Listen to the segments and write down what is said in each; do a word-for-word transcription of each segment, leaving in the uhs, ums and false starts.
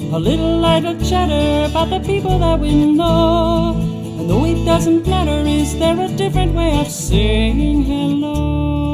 A little idle chatter about the people that we know. And though it doesn't matter, is there a different way of saying hello?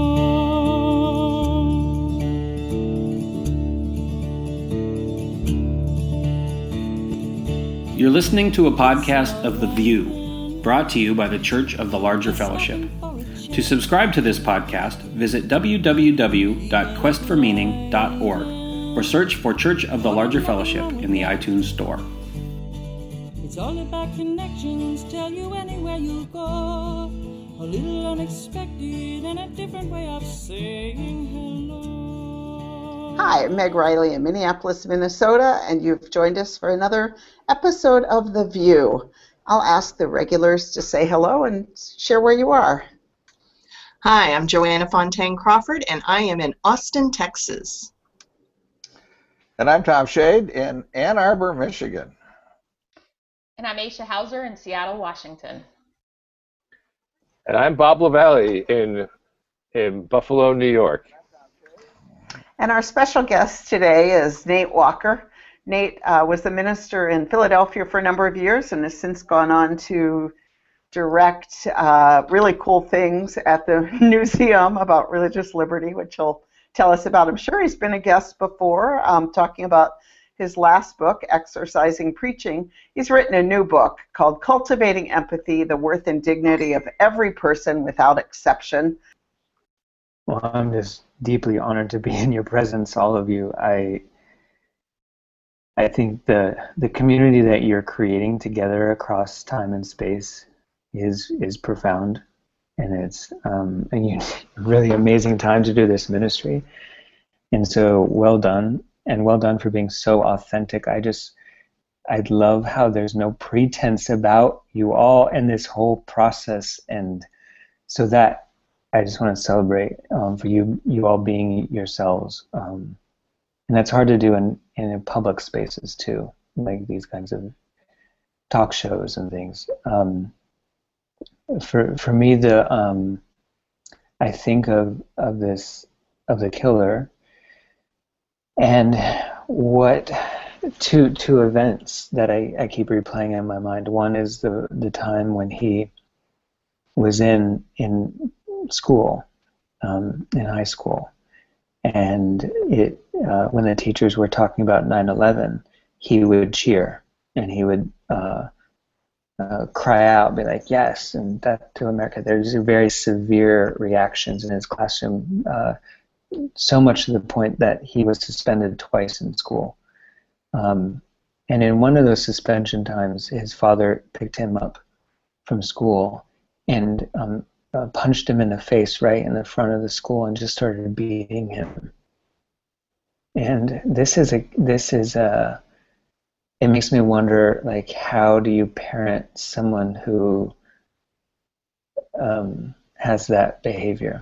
You're listening to a podcast of The View, brought to you by the Church of the Larger Fellowship. To subscribe to this podcast, visit w w w dot quest for meaning dot org or search for Church of the Larger Fellowship in the iTunes Store. It's all about connections, tell you anywhere you go. A little unexpected and a different way of saying hello. Hi, I'm Meg Riley in Minneapolis, Minnesota, and you've joined us for another episode of The View. I'll ask the regulars to say hello and share where you are. Hi, I'm Joanna Fontaine Crawford, and I am in Austin, Texas. And I'm Tom Shade in Ann Arbor, Michigan. And I'm Aisha Hauser in Seattle, Washington. And I'm Bob LaValle in in Buffalo, New York. And our special guest today is Nate Walker. Nate uh, was the minister in Philadelphia for a number of years and has since gone on to direct uh, really cool things at the museum about religious liberty, which he'll tell us about. I'm sure he's been a guest before, um, talking about his last book, Exercising Preaching. He's written a new book called Cultivating Empathy, The Worth and Dignity of Every Person Without Exception. Well, I'm just deeply honored to be in your presence, all of you. I I think the the community that you're creating together across time and space is is profound, and it's um, a really amazing time to do this ministry. And so, well done, and well done for being so authentic. I just I love how there's no pretense about you all and this whole process, and so that I just want to celebrate um, for you you all being yourselves. Um, And that's hard to do in, in public spaces too, like these kinds of talk shows and things. Um, for for me, the um, I think of of this of the killer, and what two two events that I, I keep replaying in my mind. One is the the time when he was in in school, um, in high school. And it, uh, when the teachers were talking about nine eleven, he would cheer and he would uh, uh, cry out, be like, yes, and that to America. There's very severe reactions in his classroom, uh, so much to the point that he was suspended twice in school. Um, and in one of those suspension times, his father picked him up from school and um, Uh, punched him in the face right in the front of the school and just started beating him. And this is a this is a it makes me wonder, like, how do you parent someone who um, has that behavior?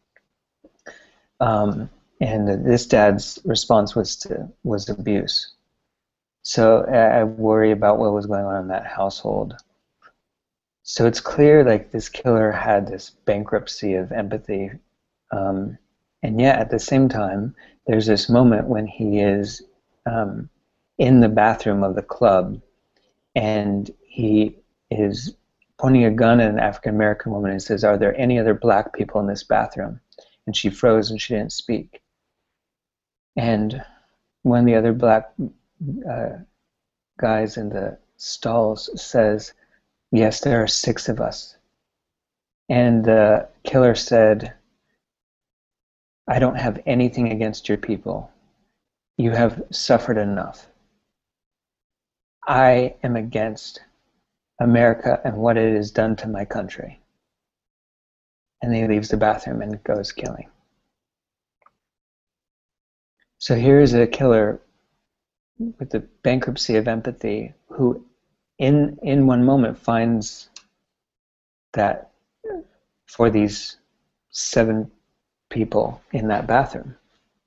Um, and this dad's response was to was abuse. So I, I worry about what was going on in that household. So it's clear, like, this killer had this bankruptcy of empathy, um, and yet at the same time, there's this moment when he is um, in the bathroom of the club, and he is pointing a gun at an African-American woman and says, "Are there any other black people in this bathroom?" And she froze and she didn't speak. And one of the other black uh, guys in the stalls says, "Yes, there are six of us." And the killer said, "I don't have anything against your people. You have suffered enough. I am against America and what it has done to my country." And then he leaves the bathroom and goes killing. So here is a killer with the bankruptcy of empathy who in in one moment finds that for these seven people in that bathroom.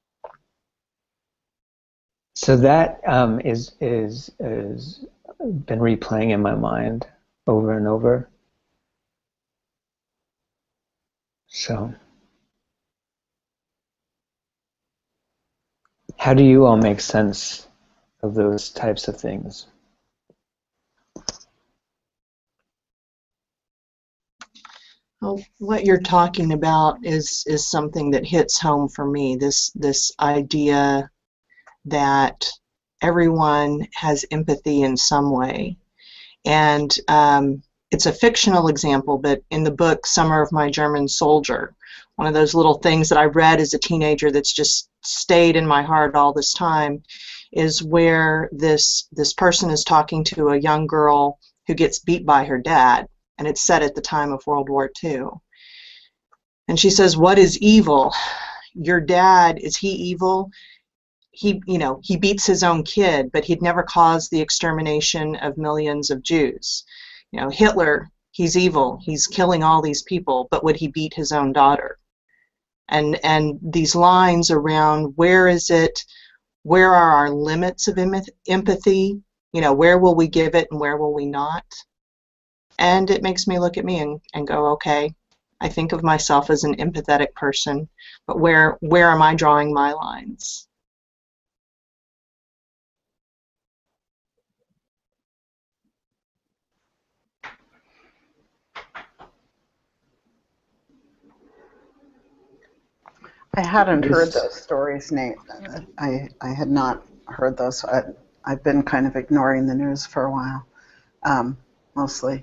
So that um, is is is been replaying in my mind over and over. So how do you all make sense of those types of things. Well, what you're talking about is is something that hits home for me. This this idea that everyone has empathy in some way, and um, it's a fictional example, but in the book Summer of My German Soldier, one of those little things that I read as a teenager that's just stayed in my heart all this time, is where this this person is talking to a young girl who gets beat by her dad, and it's set at the time of World War Two. And she says, "What is evil? Your dad, is he evil? He, you know, he beats his own kid, but he'd never caused the extermination of millions of Jews. You know, Hitler, he's evil. He's killing all these people, but would he beat his own daughter?" And and these lines around where is it, where are our limits of em- empathy? You know, where will we give it and where will we not? And it makes me look at me and, and go, okay, I think of myself as an empathetic person, but where where am I drawing my lines? I hadn't This- heard those stories, Nate. I, I had not heard those. I, I've been kind of ignoring the news for a while, um, mostly.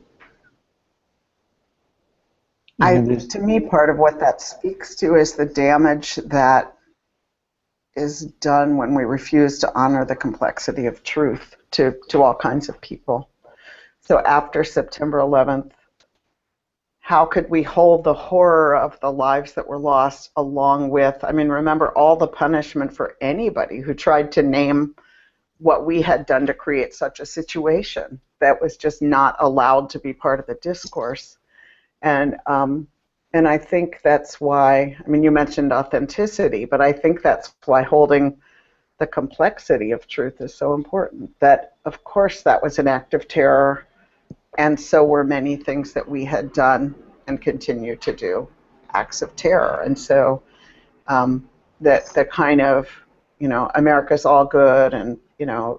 I, Yeah, there's- to me, part of what that speaks to is the damage that is done when we refuse to honor the complexity of truth to, to all kinds of people. So after September eleventh, how could we hold the horror of the lives that were lost along with, I mean, remember all the punishment for anybody who tried to name what we had done to create such a situation that was just not allowed to be part of the discourse. And um, and I think that's why, I mean, you mentioned authenticity, but I think that's why holding the complexity of truth is so important. That, of course, that was an act of terror, and so were many things that we had done and continue to do, acts of terror. And so um, that the kind of, you know, America's all good, and, you know,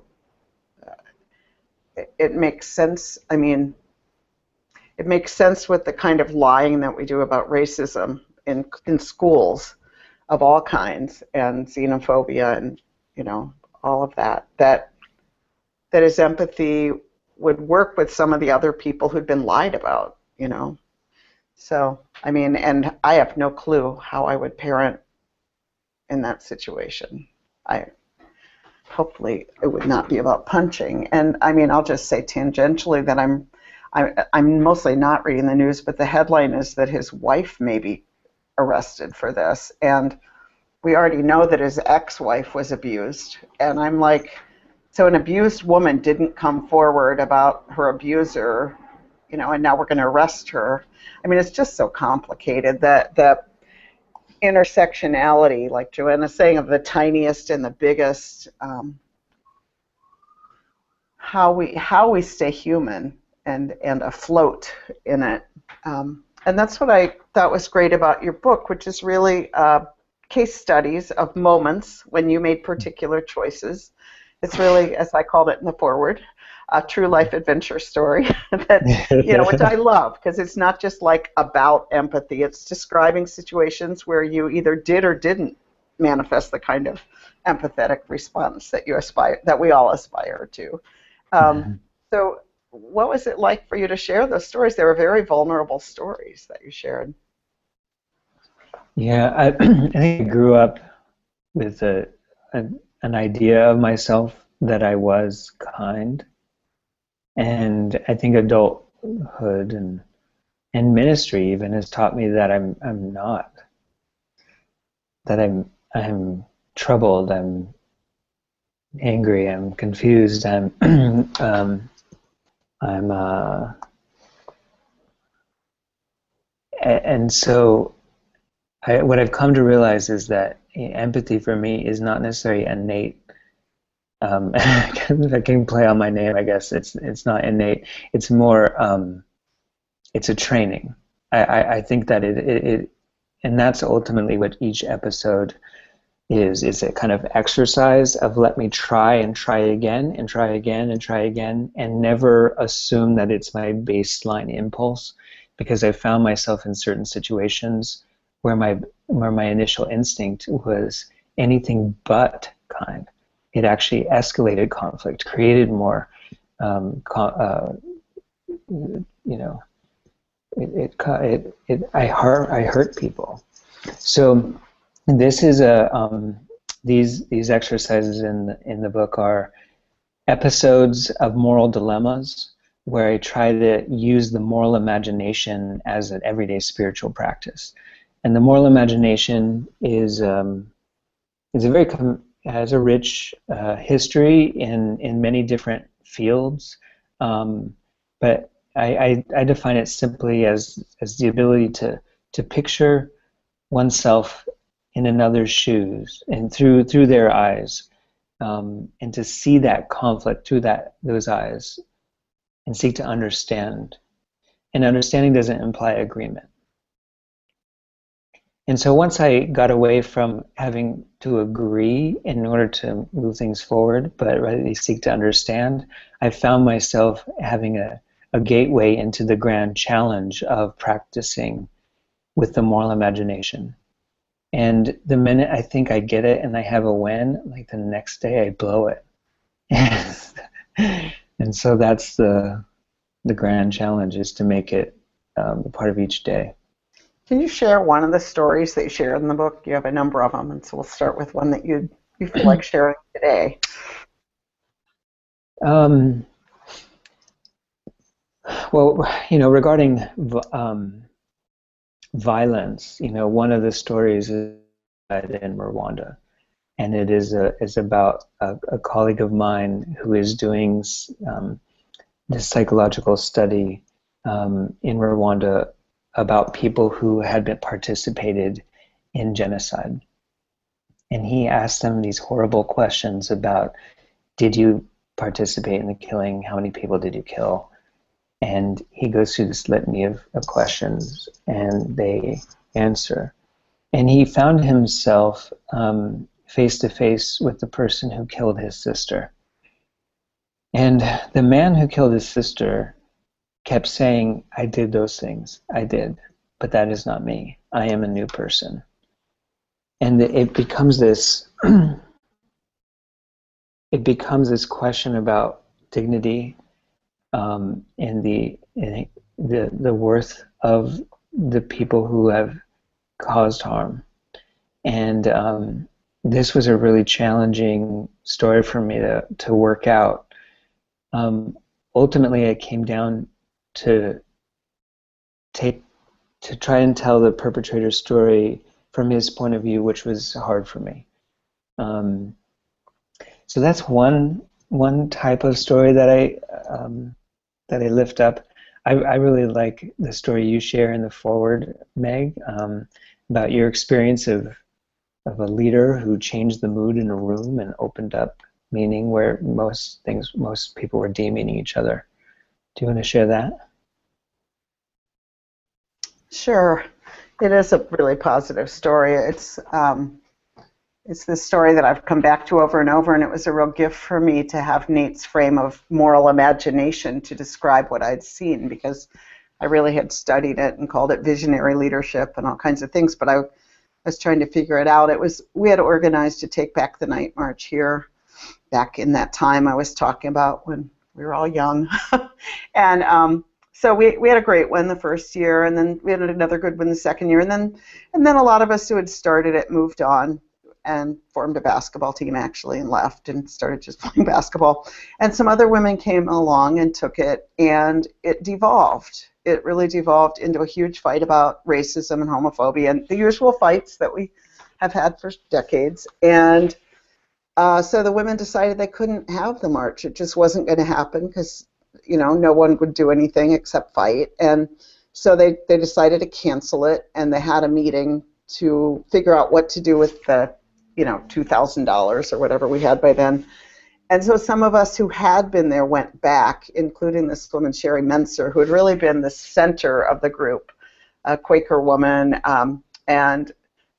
it, it makes sense. I mean, it makes sense with the kind of lying that we do about racism in in schools of all kinds, and xenophobia, and, you know, all of that. That that his empathy would work with some of the other people who'd been lied about, you know. So, I mean, and I have no clue how I would parent in that situation. I hopefully it would not be about punching. And I mean, I'll just say tangentially that I'm I, I'm mostly not reading the news, but the headline is that his wife may be arrested for this, and we already know that his ex-wife was abused. And I'm like, so an abused woman didn't come forward about her abuser, you know, and now we're going to arrest her. I mean, it's just so complicated that the intersectionality, like Joanna's saying, of the tiniest and the biggest, um, how we how we stay human and and afloat in it. Um, and that's what I thought was great about your book, which is really uh, case studies of moments when you made particular choices. It's really, as I called it in the foreword, a true life adventure story that, you know, which I love, because it's not just like about empathy. It's describing situations where you either did or didn't manifest the kind of empathetic response that you aspire, that we all aspire to. Um, mm-hmm. So what was it like for you to share those stories? They were very vulnerable stories that you shared. Yeah, I, I think I grew up with a, a an idea of myself that I was kind, and I think adulthood and and ministry even has taught me that I'm I'm not. That I'm I'm troubled. I'm angry. I'm confused. I'm um, I'm uh, and so. I, what I've come to realize is that empathy for me is not necessarily innate. Um, I can play on my name, I guess. It's it's not innate. It's more, um, it's a training. I, I, I think that it, it, it, and that's ultimately what each episode is. It's a kind of exercise of let me try and try again and try again and try again and never assume that it's my baseline impulse, because I found myself in certain situations where my where my initial instinct was anything but kind. It actually escalated conflict, created more, um, uh, you know, it, it, it, it, I hurt, I hurt people. So this is a, um, these, these exercises in the, in the book are episodes of moral dilemmas where I try to use the moral imagination as an everyday spiritual practice. And the moral imagination is, um, is a very, com has a rich uh, history in, in many different fields, um, but I, I, I define it simply as, as the ability to, to picture oneself in another's shoes and through, through their eyes, um, and to see that conflict through that, those eyes and seek to understand. And understanding doesn't imply agreement. And so once I got away from having to agree in order to move things forward, but really seek to understand, I found myself having a, a gateway into the grand challenge of practicing with the moral imagination. And the minute I think I get it and I have a win, like the next day I blow it. And so that's the, the grand challenge, is to make it um, a part of each day. Can you share one of the stories that you shared in the book? You have a number of them, and so we'll start with one that you you feel like sharing today. Um, well, you know, regarding um, violence, you know, one of the stories is in Rwanda, and it is a, is about a, a colleague of mine who is doing um, this psychological study um, in Rwanda about people who had been participated in genocide. And he asked them these horrible questions about, did you participate in the killing? How many people did you kill? And he goes through this litany of, of questions, and they answer. And he found himself um, face to face with the person who killed his sister. And the man who killed his sister kept saying, I did those things, I did, but that is not me. I am a new person. And it becomes this, it becomes this question about dignity um, and the, and the, the worth of the people who have caused harm. And um, this was a really challenging story for me to, to work out. Um, ultimately, it came down to take to try and tell the perpetrator's story from his point of view, which was hard for me. Um, so that's one one type of story that I um, that I lift up. I, I really like the story you share in the foreword, Meg, um, about your experience of of a leader who changed the mood in a room and opened up meaning where most things most people were demeaning each other. Do you want to share that? Sure. It is a really positive story. It's um, it's the story that I've come back to over and over, and it was a real gift for me to have Nate's frame of moral imagination to describe what I'd seen, because I really had studied it and called it visionary leadership and all kinds of things, but I was trying to figure it out. It was we had organized to take back the night march here back in that time I was talking about when we were all young. and um, so we, we had a great win the first year, and then we had another good win the second year, and then and then a lot of us who had started it moved on and formed a basketball team actually and left and started just playing basketball. And some other women came along and took it, and it devolved. It really devolved into a huge fight about racism and homophobia and the usual fights that we have had for decades. And Uh, so the women decided they couldn't have the march. It just wasn't going to happen because, you know, no one would do anything except fight. And so they, they decided to cancel it, and they had a meeting to figure out what to do with the, you know, two thousand dollars or whatever we had by then. And so some of us who had been there went back, including this woman, Sherry Menser, who had really been the center of the group, a Quaker woman, um, and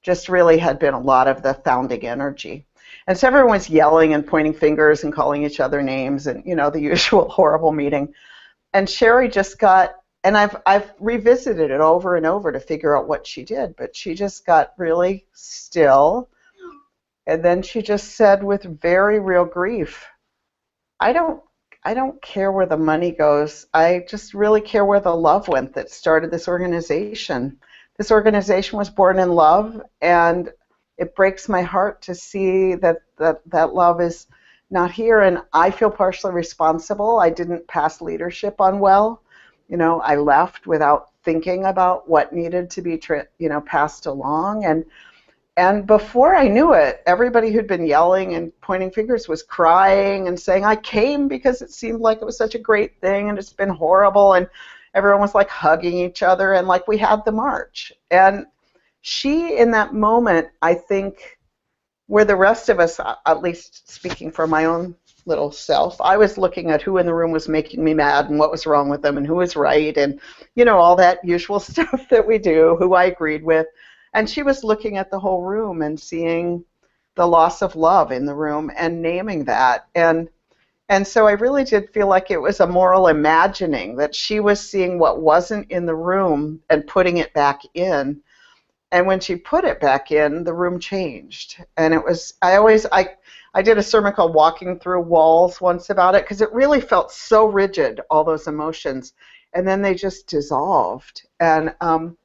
just really had been a lot of the founding energy. And so everyone was yelling and pointing fingers and calling each other names and, you know, the usual horrible meeting. And Sherry just got, and I've, I've revisited it over and over to figure out what she did, but she just got really still. And then she just said with very real grief, I don't, I don't care where the money goes. I just really care where the love went that started this organization. This organization was born in love, and it breaks my heart to see that, that that love is not here, and I feel partially responsible. I didn't pass leadership on well. You know, I left without thinking about what needed to be, tra- you know, passed along, and and before I knew it, everybody who'd been yelling and pointing fingers was crying and saying, I came because it seemed like it was such a great thing, and it's been horrible, and everyone was like hugging each other, and like we had the march. And she, in that moment, I think, where the rest of us, at least speaking for my own little self, I was looking at who in the room was making me mad and what was wrong with them and who was right and, you know, all that usual stuff that we do, who I agreed with. And she was looking at the whole room and seeing the loss of love in the room and naming that. And and so I really did feel like it was a moral imagining, that she was seeing what wasn't in the room and putting it back in. And when she put it back in, the room changed. And it was, I always, I, I did a sermon called Walking Through Walls once about it, because it really felt so rigid, all those emotions. And then they just dissolved. And um,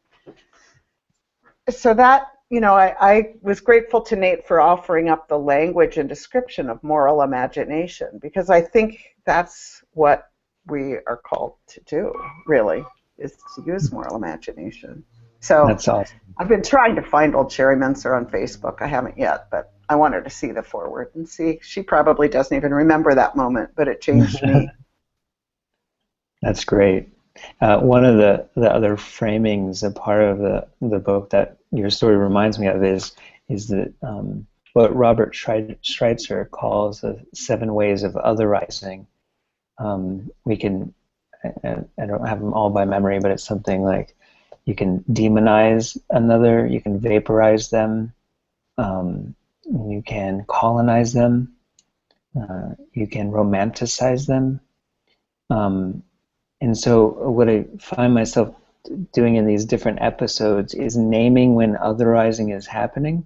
so that, you know, I, I was grateful to Nate for offering up the language and description of moral imagination, because I think that's what we are called to do, really, is to use moral imagination. So That's awesome. I've been trying to find old Sherry Menser on Facebook. I haven't yet, but I wanted to see the forward and see. She probably doesn't even remember that moment, but it changed me. That's great. Uh, one of the, the other framings, a part of the, the book that your story reminds me of is is that um, what Robert Schweitzer calls the seven ways of otherizing. Um, we can, I, I don't have them all by memory, but it's something like, you can demonize another, you can vaporize them, um, you can colonize them, uh, you can romanticize them. Um, and so what I find myself doing in these different episodes is naming when otherizing is happening,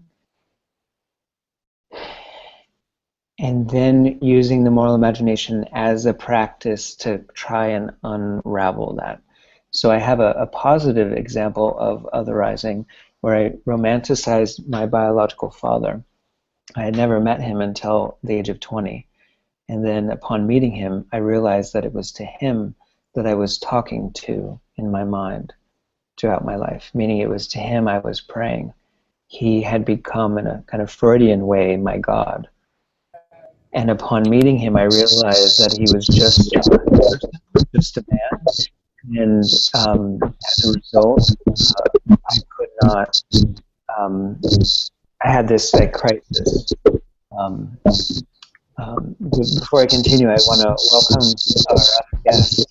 and then using the moral imagination as a practice to try and unravel that. So I have a, a positive example of otherizing where I romanticized my biological father. I had never met him until the age of twenty. And then upon meeting him, I realized that it was to him that I was talking to in my mind throughout my life, meaning it was to him I was praying. He had become, in a kind of Freudian way, my God. And upon meeting him, I realized that he was just a person, just a man. And um, as a result, uh, I could not, um, I had this like crisis. Um, um, before I continue, I want to welcome our other guest.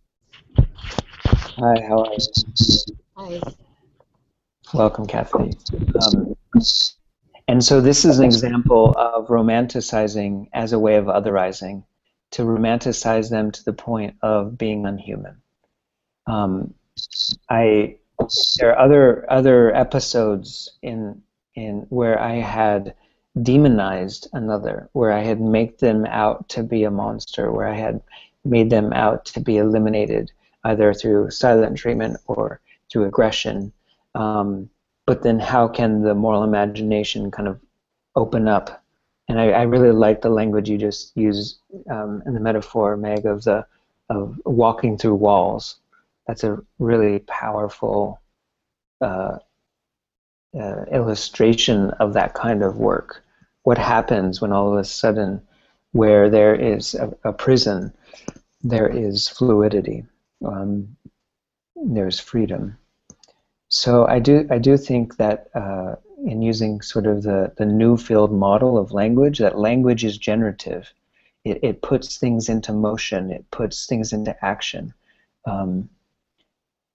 Hi, how are you? Hi. Welcome, Kathy. Um, and so this is an example of romanticizing as a way of otherizing, to romanticize them to the point of being unhuman. Um, I there are other other episodes in in where I had demonized another, where I had made them out to be a monster, where I had made them out to be eliminated, either through silent treatment or through aggression. Um, but then how can the moral imagination kind of open up? And I, I really like the language you just used um, in the metaphor, Meg, of the of walking through walls. That's a really powerful uh, uh, illustration of that kind of work. What happens when all of a sudden, where there is a, a prison, there is fluidity, um, there's freedom. So I do I do think that uh, in using sort of the, the Newfield model of language, that language is generative. It, it puts things into motion. It puts things into action. Um,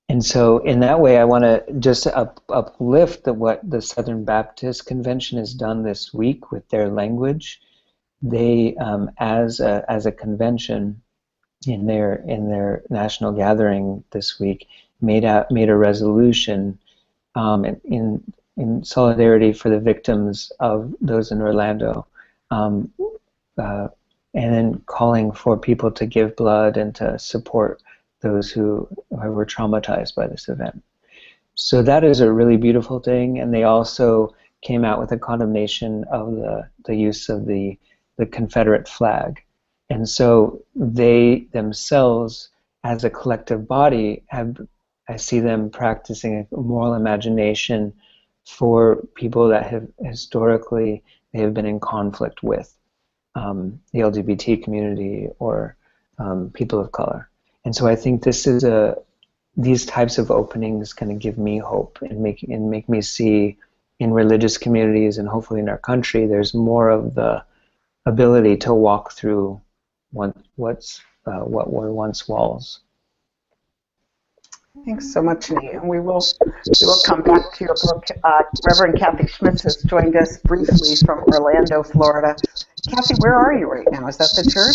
And so in that way, I want to just up, uplift the, what the Southern Baptist Convention has done this week with their language. They, um, as a, as a convention, in their in their national gathering this week, made out made a resolution um, in in solidarity for the victims of those in Orlando, um, uh, and then calling for people to give blood and to support those who, who were traumatized by this event. So that is a really beautiful thing. And they also came out with a condemnation of the the use of the the Confederate flag. And so they themselves, as a collective body, have, I see them practicing a moral imagination for people that have historically they have been in conflict with, um, the L G B T community or um, people of color. And so I think this is a these types of openings kind of give me hope and make and make me see in religious communities and hopefully in our country there's more of the ability to walk through What, what's, uh, what were once walls. Thanks so much, Nate. And we will we will come back to your book. Uh, Reverend Kathy Schmitz has joined us briefly from Orlando, Florida. Kathy, where are you right now? Is that the church?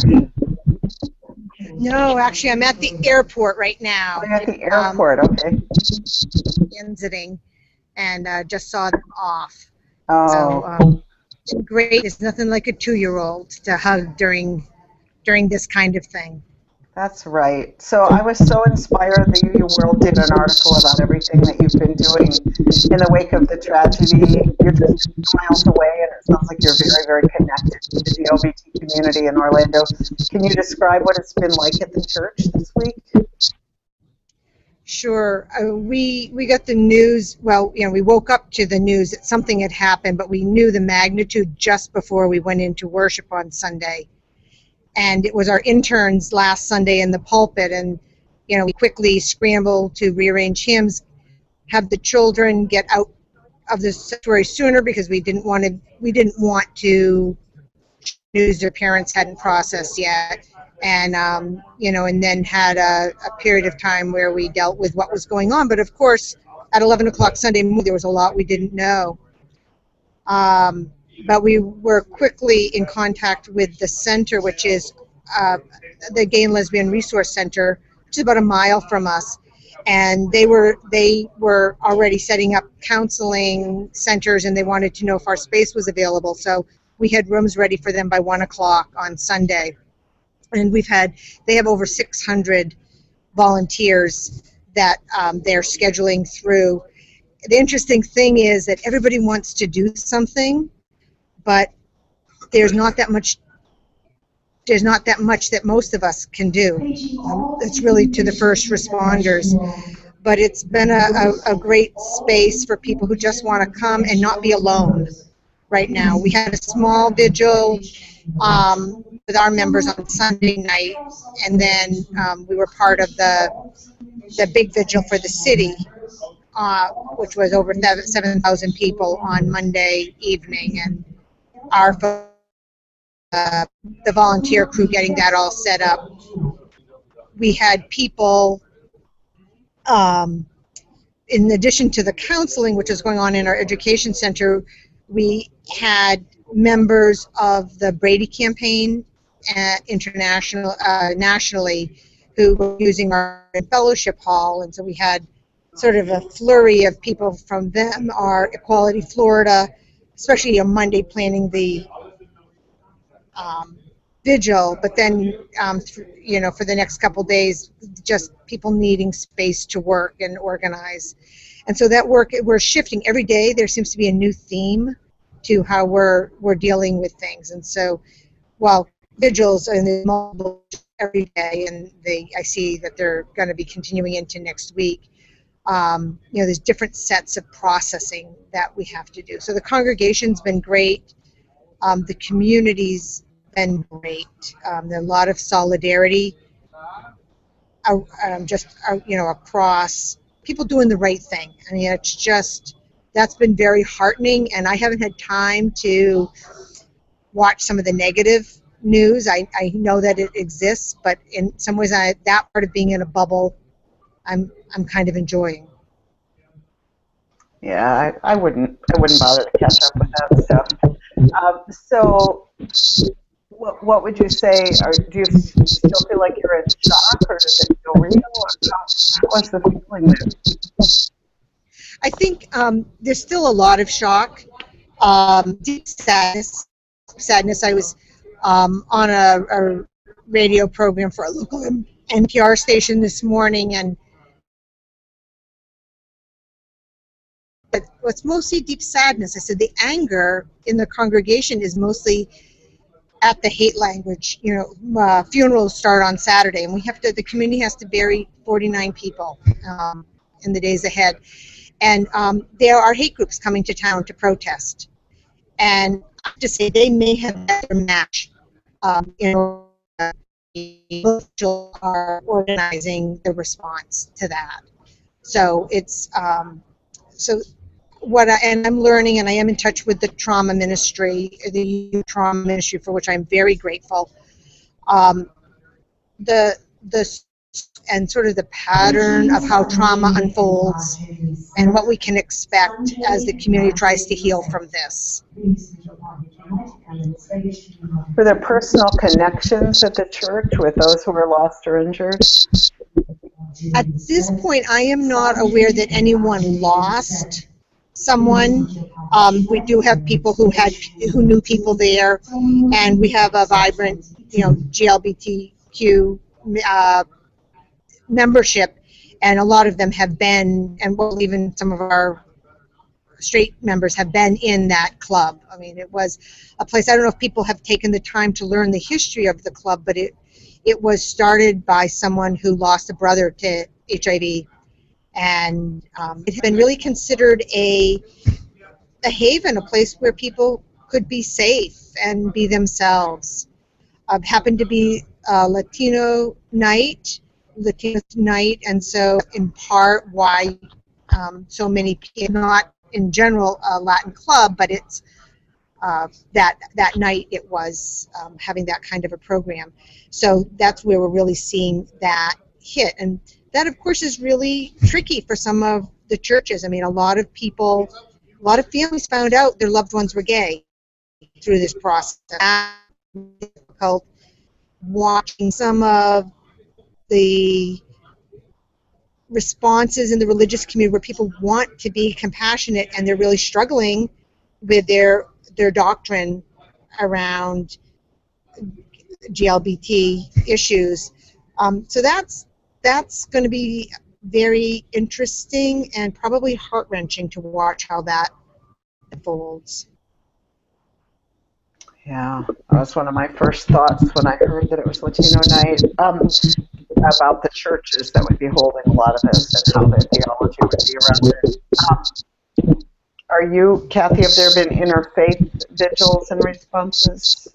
No, actually, I'm at the airport right now. Oh, you're at the airport, um, okay. Visiting, and uh, just saw them off. Oh. So, um, great. It's nothing like a two-year-old to hug during during this kind of thing. That's right. So I was so inspired that U U World did an article about everything that you've been doing in the wake of the tragedy. You're just miles away, and it sounds like you're very, very connected to the L G B T community in Orlando. Can you describe what it's been like at the church this week? Sure. Uh, we we got the news, well, you know, we woke up to the news that something had happened, but we knew the magnitude just before we went into worship on Sunday. And it was our interns last Sunday in the pulpit, and you know we quickly scrambled to rearrange hymns, have the children get out of the sanctuary sooner because we didn't want to. We didn't want to news their parents hadn't processed yet, and um, you know, and then had a, a period of time where we dealt with what was going on. But of course, at eleven o'clock Sunday morning, there was a lot we didn't know. Um, But we were quickly in contact with the center, which is uh, the Gay and Lesbian Resource Center, which is about a mile from us. And they were they were already setting up counseling centers, and they wanted to know if our space was available. So we had rooms ready for them by one o'clock on Sunday. And we've had they have over six hundred volunteers that um, they're scheduling through. The interesting thing is that everybody wants to do something, but there's not that much there's not that much that most of us can do. Um, it's really to the first responders. But it's been a, a, a great space for people who just want to come and not be alone right now. We had a small vigil um, with our members on Sunday night, and then um, we were part of the the big vigil for the city, uh, which was over seven thousand people on Monday evening. And our uh, the volunteer crew getting that all set up. We had people, um, in addition to the counseling which is going on in our education center, we had members of the Brady campaign uh, international uh, nationally who were using our fellowship hall, and so we had sort of a flurry of people from them, our Equality Florida, especially on Monday, planning the um, vigil, but then, um, th- you know, for the next couple days, just people needing space to work and organize. And so that work, we're shifting every day. There seems to be a new theme to how we're we're dealing with things. And so, while vigils and there's multiple every day, and they, I see that they're going to be continuing into next week. Um, you know, there's different sets of processing that we have to do. So the congregation's been great. Um, the community's been great. Um, there's a lot of solidarity, uh, um, just uh, you know, across people doing the right thing. I mean, it's just that's been very heartening. And I haven't had time to watch some of the negative news. I, I know that it exists, but in some ways, I, that part of being in a bubble, I'm I'm kind of enjoying. Yeah, I, I wouldn't I wouldn't bother to catch up with that stuff. Um, so, what what would you say? Or do you still feel like you're in shock, or does it feel real? Or how, how is the feeling there? I think um, there's still a lot of shock, um, deep sadness. Sadness. I was um, on a, a radio program for a local N P R station this morning, and but what's mostly deep sadness. I said the anger in the congregation is mostly at the hate language. You know, uh, funerals start on Saturday, and we have to. The community has to bury forty-nine people um, in the days ahead, and um, there are hate groups coming to town to protest. And I have to say, they may have their match. Um, you know, people are organizing the response to that. So it's um, so. What I, and I'm learning, and I am in touch with the trauma ministry, the trauma ministry, for which I'm very grateful. Um, the the and sort of the pattern of how trauma unfolds, and what we can expect as the community tries to heal from this. Were there personal connections at the church with those who were lost or injured? At this point, I am not aware that anyone lost someone. Um, we do have people who had who knew people there, and we have a vibrant, you know, G L B T Q uh, membership, and a lot of them have been, and well, even some of our straight members have been in that club. I mean, it was a place. I don't know if people have taken the time to learn the history of the club, but it it was started by someone who lost a brother to H I V. And um, it has been really considered a a haven, a place where people could be safe and be themselves. Uh, happened to be a Latino night, Latino night, and so in part why um, so many people, not in general a Latin club, but it's uh, that that night it was um, having that kind of a program. So that's where we're really seeing that hit. And that, of course, is really tricky for some of the churches. I mean, a lot of people, a lot of families found out their loved ones were gay through this process. It's difficult watching some of the responses in the religious community where people want to be compassionate and they're really struggling with their their doctrine around G L B T issues. Um, so that's That's going to be very interesting and probably heart-wrenching to watch how that unfolds. Yeah, that was one of my first thoughts when I heard that it was Latino night, um, about the churches that would be holding a lot of this and how their theology would be around it. Um, are you, Kathy, have there been interfaith vigils and responses?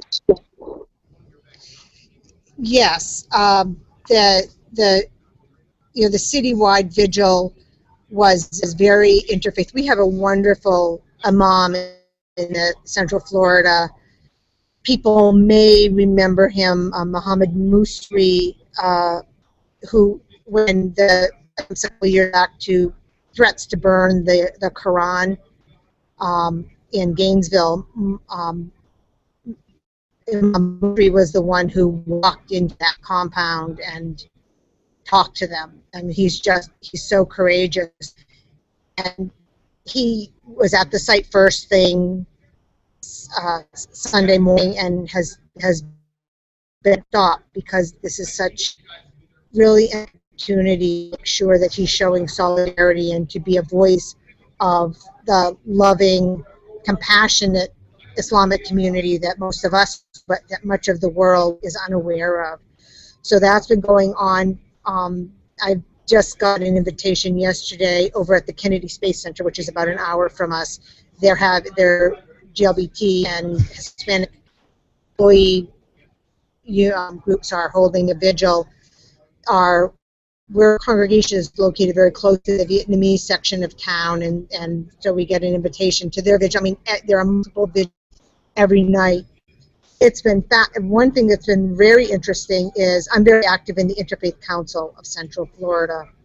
Yes, um, the the you know the citywide vigil was is very interfaith. We have a wonderful imam in the Central Florida. People may remember him, uh, Muhammad Musri, uh, who, when the several years back to threats to burn the the Quran um, in Gainesville. Um, Imam Musri was the one who walked into that compound and talked to them. I mean, he's just, he's so courageous. And he was at the site first thing uh, Sunday morning and has, has been stopped because this is such really an opportunity to make sure that he's showing solidarity and to be a voice of the loving, compassionate Islamic community that most of us, but that much of the world is unaware of. So that's been going on. Um, I just got an invitation yesterday over at the Kennedy Space Center, which is about an hour from us. They're have their G L B T and Hispanic employee um, groups are holding a vigil. Our Our congregation is located very close to the Vietnamese section of town, and, and so we get an invitation to their vigil. I mean, there are multiple vigils every night. It's been fa- one thing that's been very interesting is I'm very active in the Interfaith Council of Central Florida,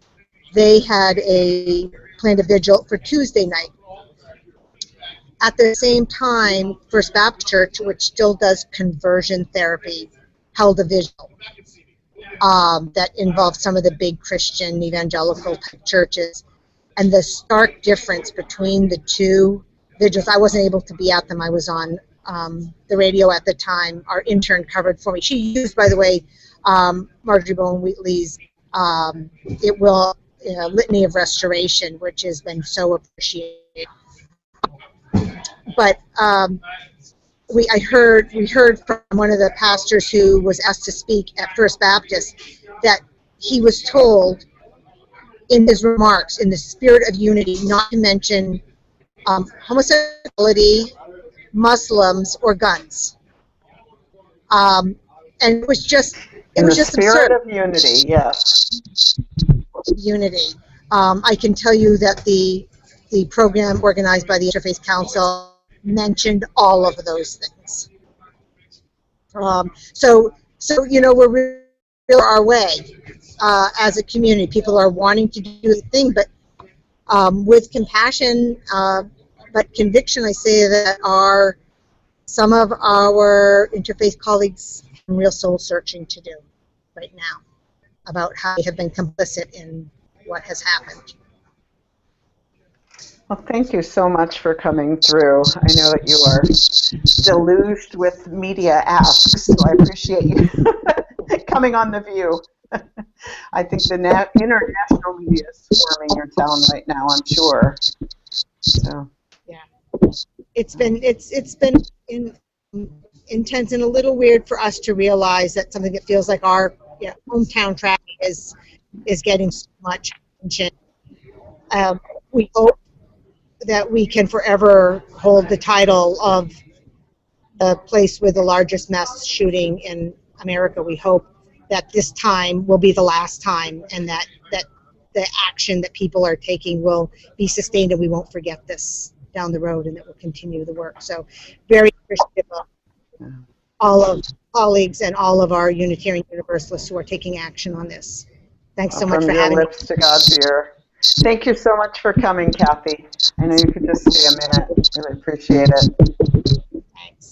they had a planned a vigil for Tuesday night. At the same time, First Baptist Church, which still does conversion therapy, held a vigil um, that involved some of the big Christian evangelical churches. And the stark difference between the two vigils, I wasn't able to be at them. I was on um, the radio at the time. Our intern covered for me. She used, by the way, um, Marjorie Bowen Wheatley's um, It Will uh, Litany of Restoration, which has been so appreciated. But um, we, I heard, we heard from one of the pastors who was asked to speak at First Baptist that he was told in his remarks, in the spirit of unity, not to mention um, homosexuality, Muslims, or guns. Um, and it was just, it in was the just spirit absurd. of unity, yes. Unity. Um, I can tell you that the the program organized by the Interfaith Council mentioned all of those things. Um, so, so you know, we're really our way uh, as a community. People are wanting to do the thing, but um, with compassion, uh, but conviction, I say that our some of our interfaith colleagues have real soul searching to do right now about how they have been complicit in what has happened. Well, thank you so much for coming through. I know that you are deluged with media asks, so I appreciate you coming on The View. I think the nat international media is swarming your town right now, I'm sure. So. Yeah, it's been it's it's been in, intense and a little weird for us to realize that something that feels like our you know, hometown traffic is is getting so much attention. Um, we hope that we can forever hold the title of the place with the largest mass shooting in America. We hope that this time will be the last time, and that, that the action that people are taking will be sustained, and we won't forget this down the road, and that we'll continue the work. So very appreciative of all of colleagues and all of our Unitarian Universalists who are taking action on this. Thanks so much for having me. From your lips to God's ear. Thank you so much for coming, Kathy. I know you could just stay a minute. Really appreciate it. Thanks.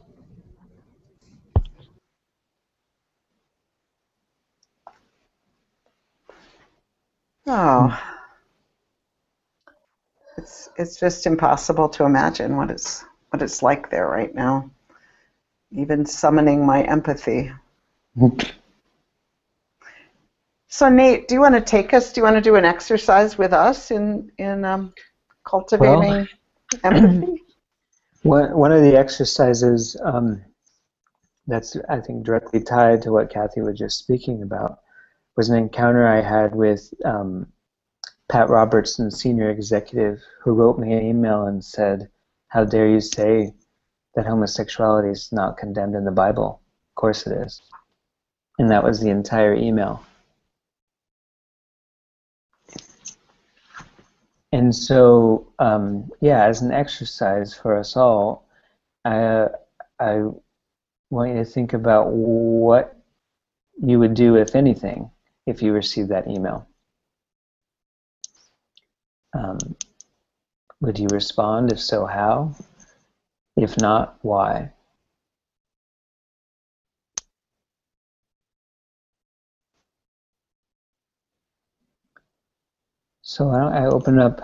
Oh, it's it's just impossible to imagine what it's what it's like there right now. Even summoning my empathy. So Nate, do you want to take us? Do you want to do an exercise with us in in um, cultivating well, empathy? One one of the exercises um, that's I think directly tied to what Kathy was just speaking about was an encounter I had with um, Pat Robertson, senior executive, who wrote me an email and said, "How dare you say that homosexuality is not condemned in the Bible? Of course it is." And that was the entire email. And so, um, yeah, as an exercise for us all, I, I want you to think about what you would do, if anything, if you received that email. Um, would you respond? If so, how? If not, why? So I open up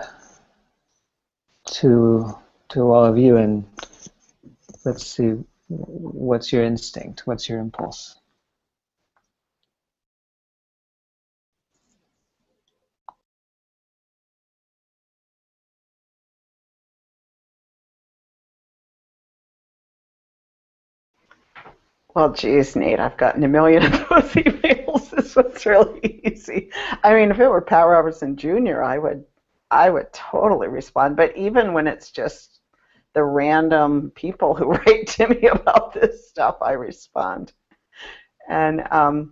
to to all of you, and let's see, what's your instinct? What's your impulse? Well, geez, Nate, I've gotten a million of those emails. This was really easy. I mean, if it were Pat Robertson Junior, I would, I would totally respond. But even when it's just the random people who write to me about this stuff, I respond. And um,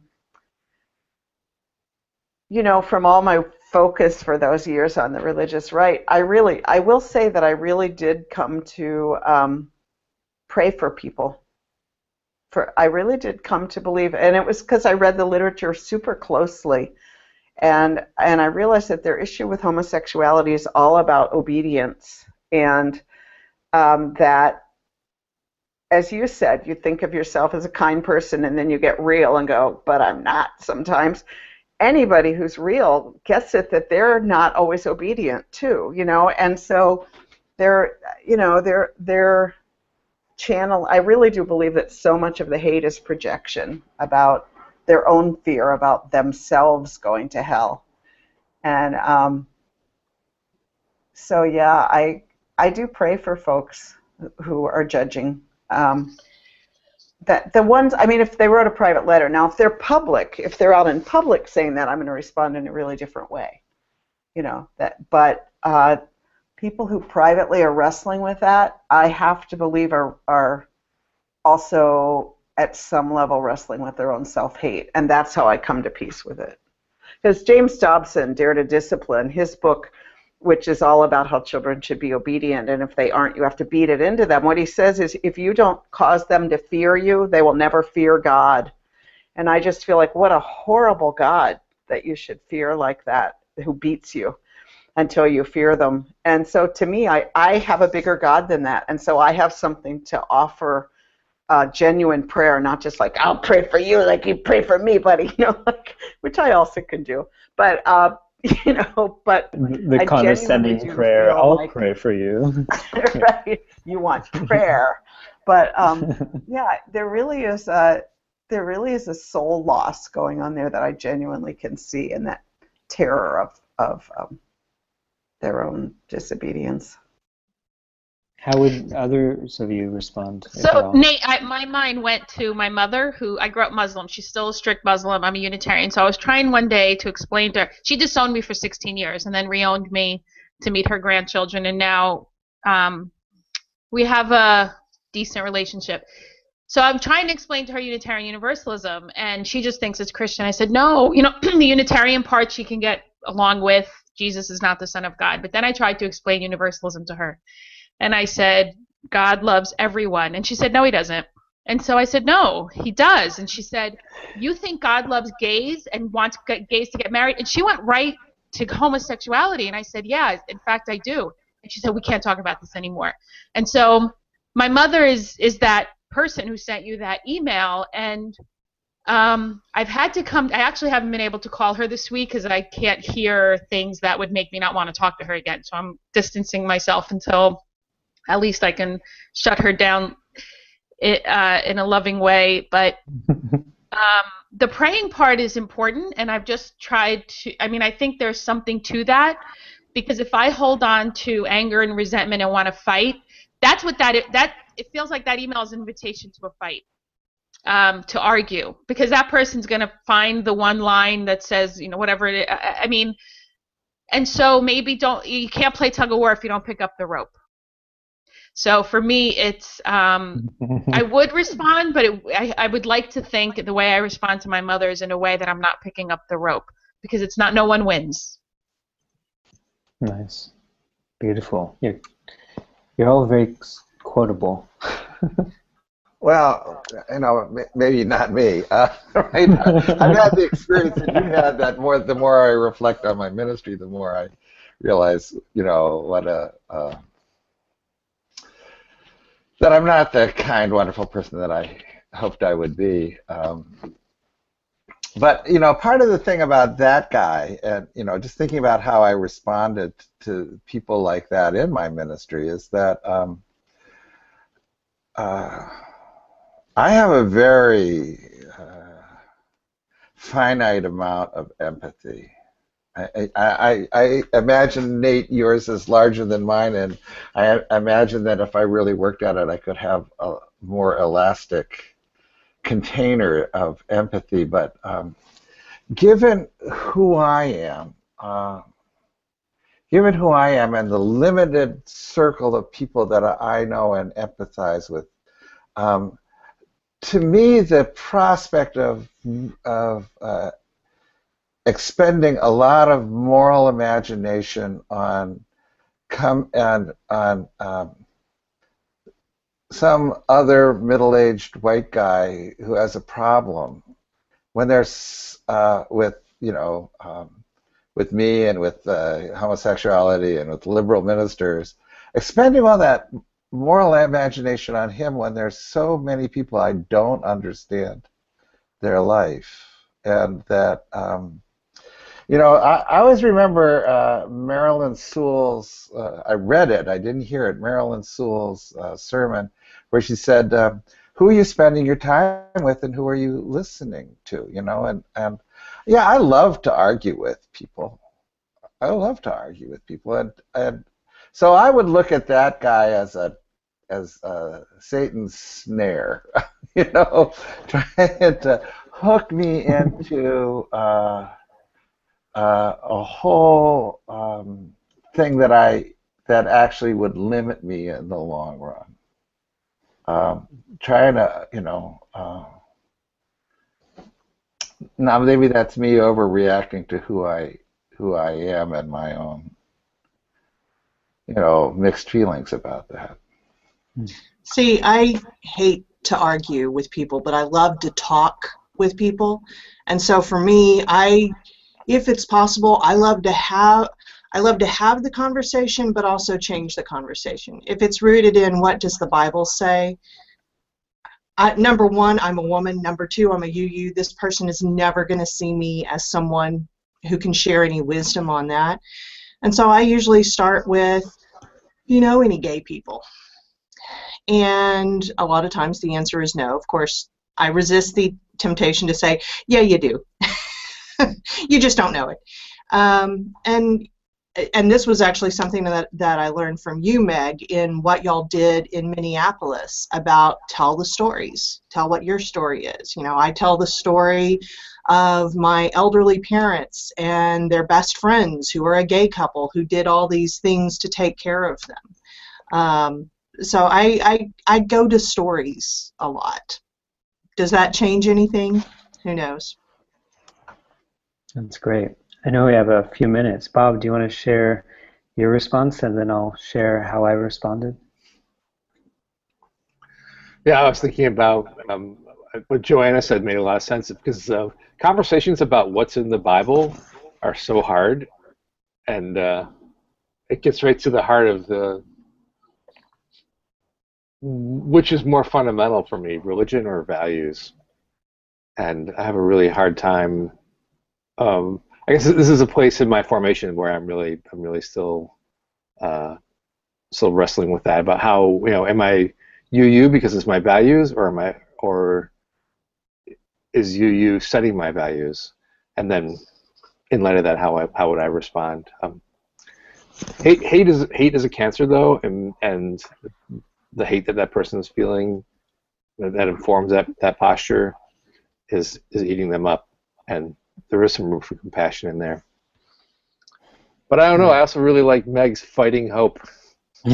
you know, from all my focus for those years on the religious right, I really, I will say that I really did come to um, pray for people. For, I really did come to believe, and it was because I read the literature super closely, And and I realized that their issue with homosexuality is all about obedience, and um, that, as you said, you think of yourself as a kind person, and then you get real and go, but I'm not sometimes. Anybody who's real gets it that they're not always obedient too, you know, and so they're, you know, they're they're channel. I really do believe that so much of the hate is projection about their own fear about themselves going to hell. And um, so, yeah, I I do pray for folks who are judging. Um, that the ones, I mean, if they wrote a private letter, now if they're public, if they're out in public saying that, I'm going to respond in a really different way. You know, that, but uh, people who privately are wrestling with that, I have to believe are are also at some level wrestling with their own self-hate, and that's how I come to peace with it. Because James Dobson, Dare to Discipline, his book, which is all about how children should be obedient, and if they aren't, you have to beat it into them. What he says is, if you don't cause them to fear you, they will never fear God. And I just feel like, what a horrible God that you should fear like that, who beats you until you fear them. And so to me, I, I have a bigger God than that, and so I have something to offer. Uh, genuine prayer, not just like, I'll pray for you like you pray for me, buddy, you know, like, which I also can do. But, uh, you know, but the I condescending prayer, I'll like, pray for you. Right? You want prayer. But, um, yeah, there really is a, there really is a soul loss going on there that I genuinely can see, in that terror of, of um, their own disobedience. How would others of you respond? So, Nate, I, my mind went to my mother, who I grew up Muslim. She's still a strict Muslim. I'm a Unitarian. So I was trying one day to explain to her. She disowned me for sixteen years and then reowned me to meet her grandchildren. And now um, we have a decent relationship. So I'm trying to explain to her Unitarian Universalism, and she just thinks it's Christian. I said, no, you know, the Unitarian part she can get along with. Jesus is not the Son of God. But then I tried to explain Universalism to her. And I said, God loves everyone. And she said, no, he doesn't. And so I said, no, he does. And she said, you think God loves gays and wants gays to get married? And she went right to homosexuality. And I said, yeah, in fact, I do. And she said, we can't talk about this anymore. And so my mother is is that person who sent you that email. And um, I've had to come, I actually haven't been able to call her this week because I can't hear things that would make me not want to talk to her again. So I'm distancing myself until at least I can shut her down it, uh, in a loving way. But um, the praying part is important, and I've just tried to, I mean, I think there's something to that, because if I hold on to anger and resentment and want to fight, that's what that, that it feels like that email is an invitation to a fight, um, to argue, because that person's going to find the one line that says, you know, whatever it is. I, I mean, and so maybe don't, you can't play tug of war if you don't pick up the rope. So for me, it's, um, I would respond, but it, I, I would like to think the way I respond to my mother is in a way that I'm not picking up the rope, because it's not, no one wins. Nice. Beautiful. You're, you're all very quotable. Well, you know, maybe not me. Uh, right? I've had the experience that you had. That more, the more I reflect on my ministry, the more I realize, you know, what a uh, that I'm not the kind, wonderful person that I hoped I would be. Um, but you know, part of the thing about that guy, and you know, just thinking about how I responded to people like that in my ministry, is that um, uh, I have a very uh, finite amount of empathy. I, I, I imagine, Nate, yours is larger than mine, and I imagine that if I really worked at it, I could have a more elastic container of empathy. But um, given who I am, uh, given who I am and the limited circle of people that I know and empathize with, um, to me, the prospect of, of uh, expending a lot of moral imagination on come and on um, some other middle-aged white guy who has a problem when there's uh, with you know um, with me and with uh, homosexuality and with liberal ministers, expending all that moral imagination on him when there's so many people I don't understand their life. And that, um, you know, I, I always remember uh, Marilyn Sewell's, uh, I read it, I didn't hear it, Marilyn Sewell's uh, sermon, where she said, um, who are you spending your time with and who are you listening to, you know, and, and yeah, I love to argue with people. I love to argue with people, and, and so I would look at that guy as a as a Satan's snare, you know, trying to hook me into uh, uh, a whole um, thing that I that actually would limit me in the long run. Um, trying to, you know, uh, now maybe that's me overreacting to who I who I am and my own, you know, mixed feelings about that. See, I hate to argue with people, but I love to talk with people. And so for me, I, if it's possible, I love to have, I love to have the conversation, but also change the conversation. If it's rooted in what does the Bible say, I, number one, I'm a woman. Number two, I'm a U U. This person is never going to see me as someone who can share any wisdom on that. And so I usually start with, you know, any gay people? And a lot of times the answer is no. Of course, I resist the temptation to say, yeah, you do. You just don't know it. Um, and and this was actually something that, that I learned from you, Meg, in what y'all did in Minneapolis about tell the stories. Tell what your story is. You know, I tell the story of my elderly parents and their best friends who are a gay couple who did all these things to take care of them. Um, so I, I, I go to stories a lot. Does that change anything? Who knows? That's great. I know we have a few minutes. Bob, do you want to share your response, and then I'll share how I responded? Yeah, I was thinking about um, what Joanna said made a lot of sense, because uh, conversations about what's in the Bible are so hard, and uh, it gets right to the heart of the, which is more fundamental for me, religion or values. And I have a really hard time. Um, I guess this is a place in my formation where I'm really, I'm really still, uh, still wrestling with that, about how, you know, am I U U because it's my values, or am I, or is U U setting my values? And then, in light of that, how I, how would I respond? Um, hate, hate is hate is a cancer, though, and and the hate that that person is feeling, that informs that that posture, is is eating them up, and there is some room for compassion in there. But I don't know. I also really like Meg's fighting hope. All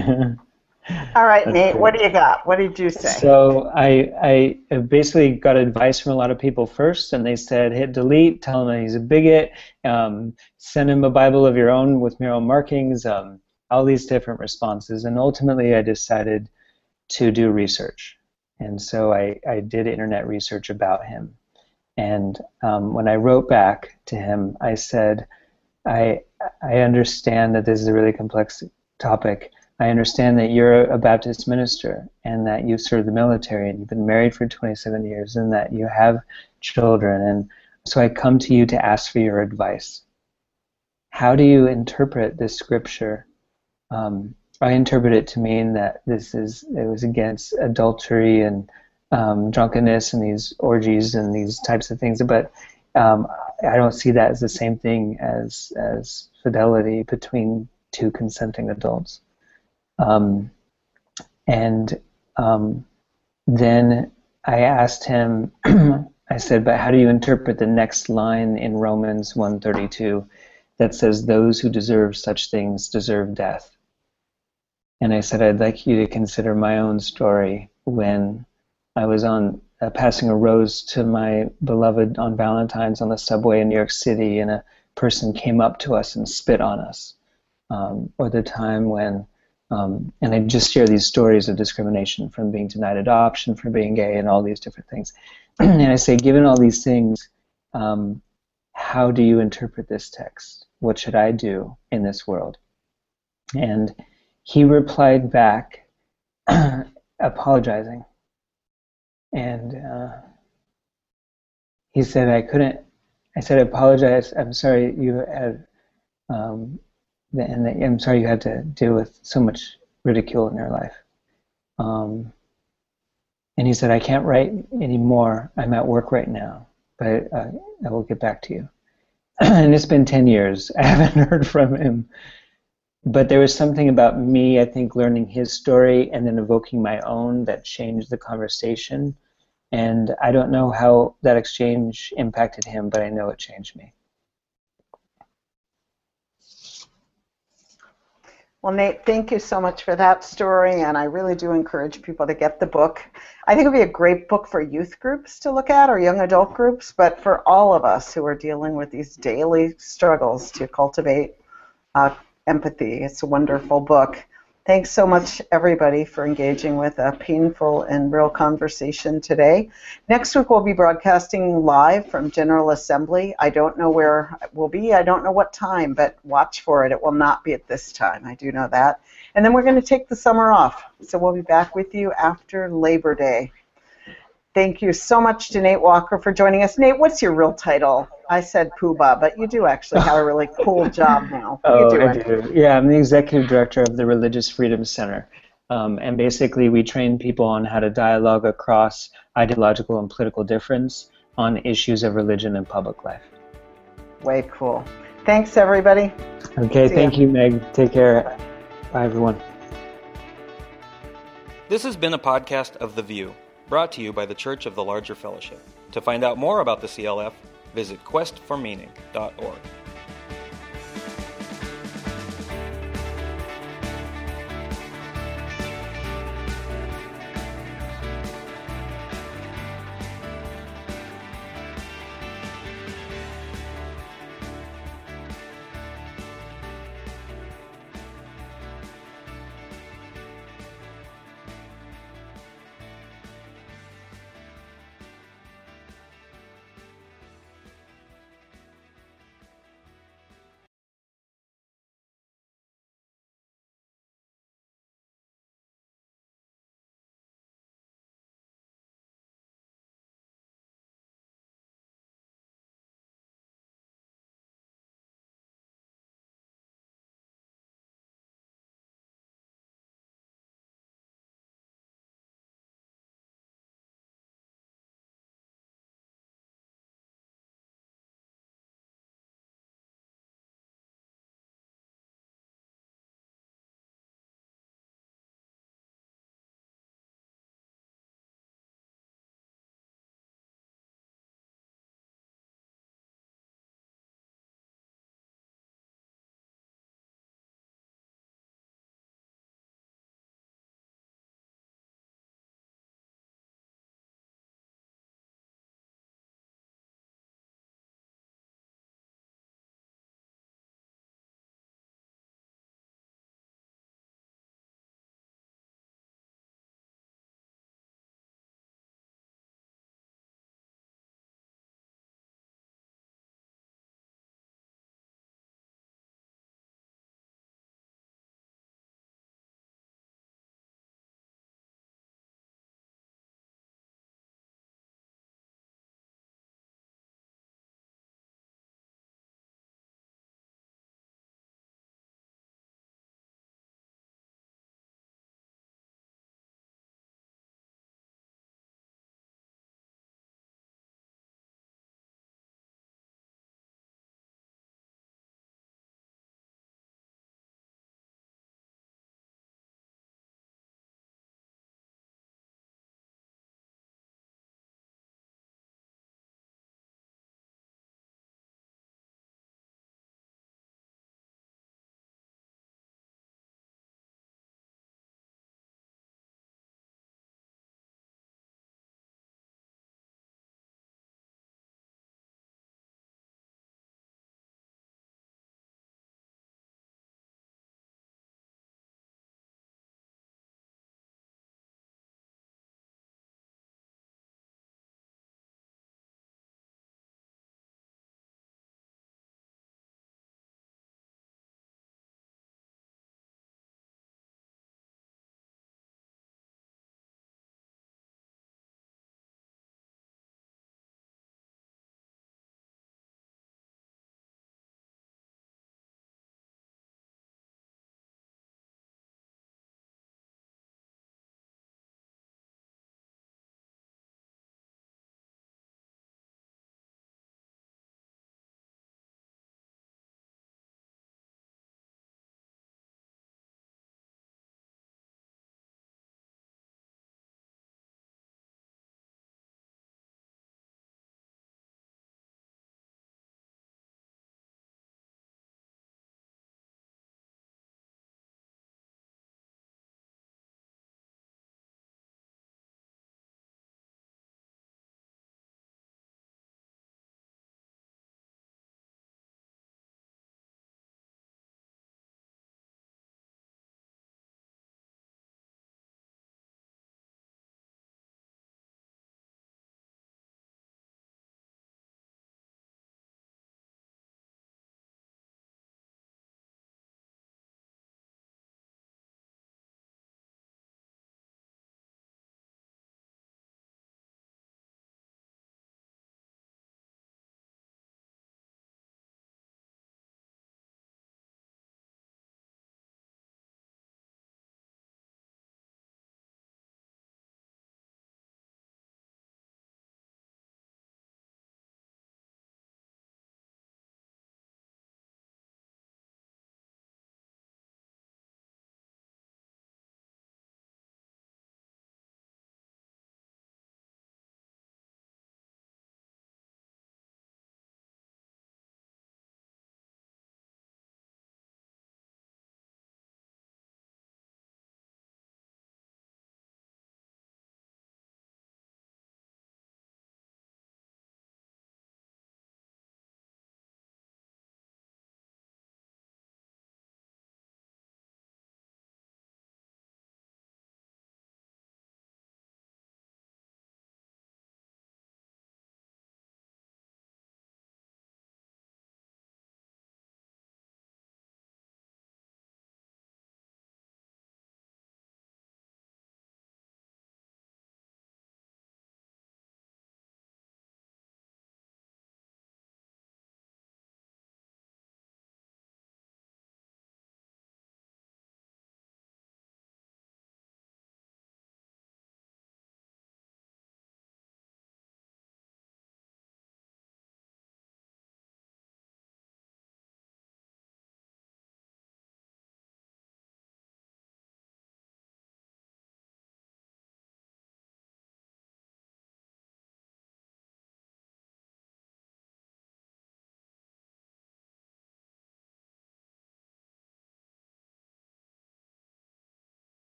right, That's Nate, cool. what do you got? What did you say? So I, I basically got advice from a lot of people first, and they said hit delete, tell him that he's a bigot, um, send him a Bible of your own with mural markings, um, all these different responses. And ultimately I decided to do research. And so I, I did internet research about him. And um, when I wrote back to him, I said, I, I understand that this is a really complex topic. I understand that you're a Baptist minister and that you serve the military and you've been married for twenty-seven years and that you have children. And so I come to you to ask for your advice. How do you interpret this scripture? Um, I interpret it to mean that this is, it was against adultery and um, drunkenness and these orgies and these types of things, but um, I don't see that as the same thing as, as fidelity between two consenting adults. Um, and um, then I asked him, I said, but how do you interpret the next line in Romans one thirty-two that says, those who deserve such things deserve death? And I said, I'd like you to consider my own story when I was on uh, passing a rose to my beloved on Valentine's on the subway in New York City, and a person came up to us and spit on us. Um, or the time when, um, and I just share these stories of discrimination, from being denied adoption, from being gay, and all these different things. And I say, given all these things, um, how do you interpret this text? What should I do in this world? And he replied back, apologizing. And uh, he said, I couldn't, I said, I apologize. I'm sorry you had, um, and I'm sorry you had to deal with so much ridicule in your life. Um, and he said, I can't write anymore. I'm at work right now, but uh, I will get back to you. And it's been ten years. I haven't heard from him. But there was something about me, I think, learning his story and then evoking my own that changed the conversation. And I don't know how that exchange impacted him, but I know it changed me. Well, Nate, thank you so much for that story, and I really do encourage people to get the book. I think it would be a great book for youth groups to look at or young adult groups, but for all of us who are dealing with these daily struggles to cultivate uh, empathy. It's a wonderful book. Thanks so much, everybody, for engaging with a painful and real conversation today. Next week, we'll be broadcasting live from General Assembly. I don't know where it will be. I don't know what time, but watch for it. It will not be at this time. I do know that. And then we're going to take the summer off. So we'll be back with you after Labor Day. Thank you so much to Nate Walker for joining us. Nate, what's your real title? I said Poobah, but you do actually have a really cool job now. What oh, are you I do. Yeah, I'm the executive director of the Religious Freedom Center. Um, and basically, we train people on how to dialogue across ideological and political difference on issues of religion and public life. Way cool. Thanks, everybody. Okay, See thank ya. you, Meg. Take care. Bye, everyone. This has been a podcast of The View, brought to you by the Church of the Larger Fellowship. To find out more about the C L F, visit quest for meaning dot org.